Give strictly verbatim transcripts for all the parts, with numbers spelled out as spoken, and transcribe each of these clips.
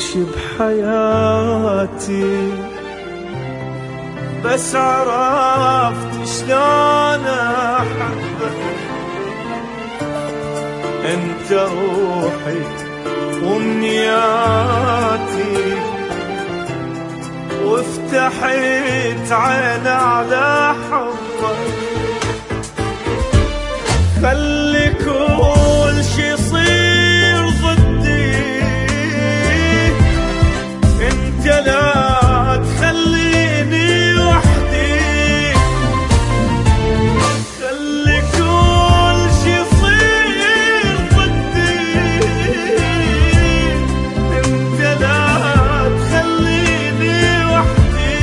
بحياتي، بس عرفت شلون أحبك. انت روحي وامنياتي، وافتحت عين على حبك. خلي كل شي يصير ضدي، انت لا تخليني وحدي. خلي كل شي يصير ضدي، انت لا تخليني وحدي.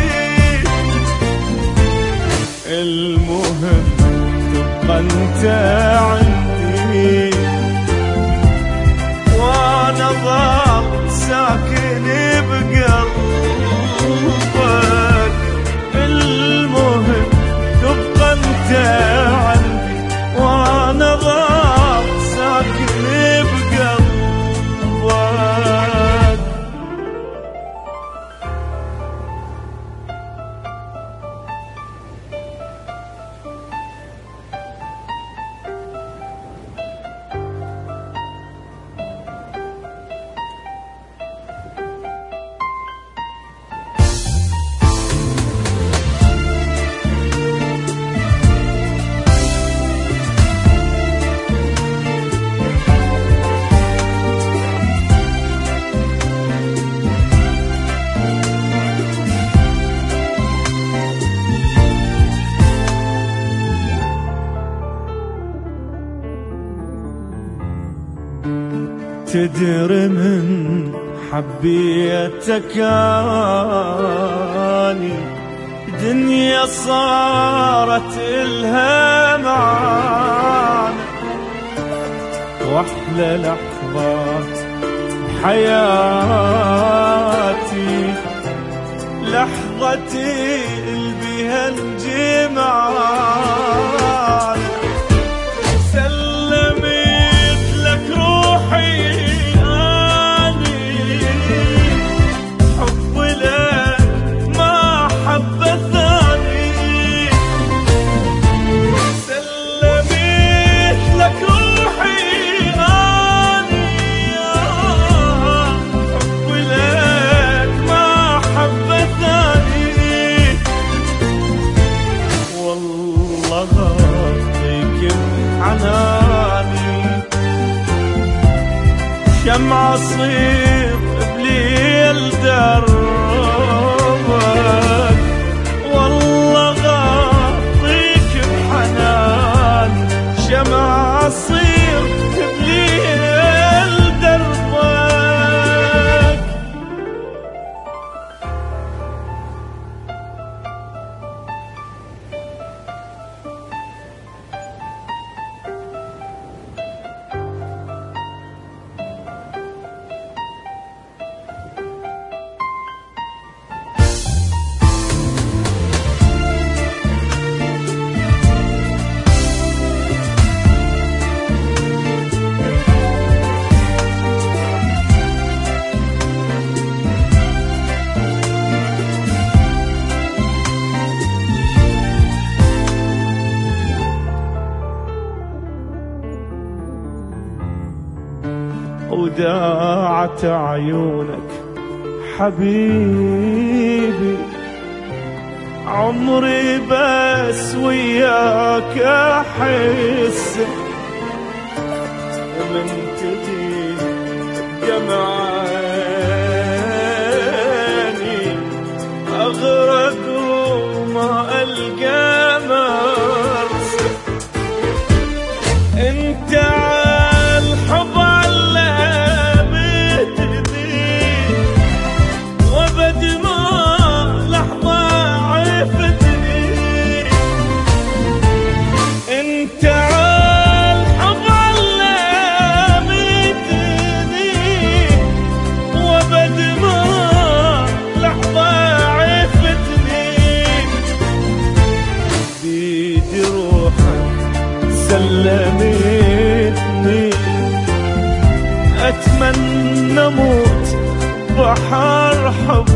المهم تبقى انت عندي، وانا ظل ساكن بقلبك. المهم تبقى انت عندي، وانا ظل ساكن بقلبك. تدري من حبيتك اني دنيا صارت إلها معانا، واحلى لحظات حياتي لحظتي اللي بها الجمعان. سلمت لك روحي شمعة صير بليل دربك. والله غطيك بحنان، شمعة صير بليل دربك. وداعت عيونك حبيبي، عمري بس وياك أحس. ومن تجي دمع عيني أغرق وما ألقى مرسى. انت عالحب سلمتني، أتمنى موت بحر حب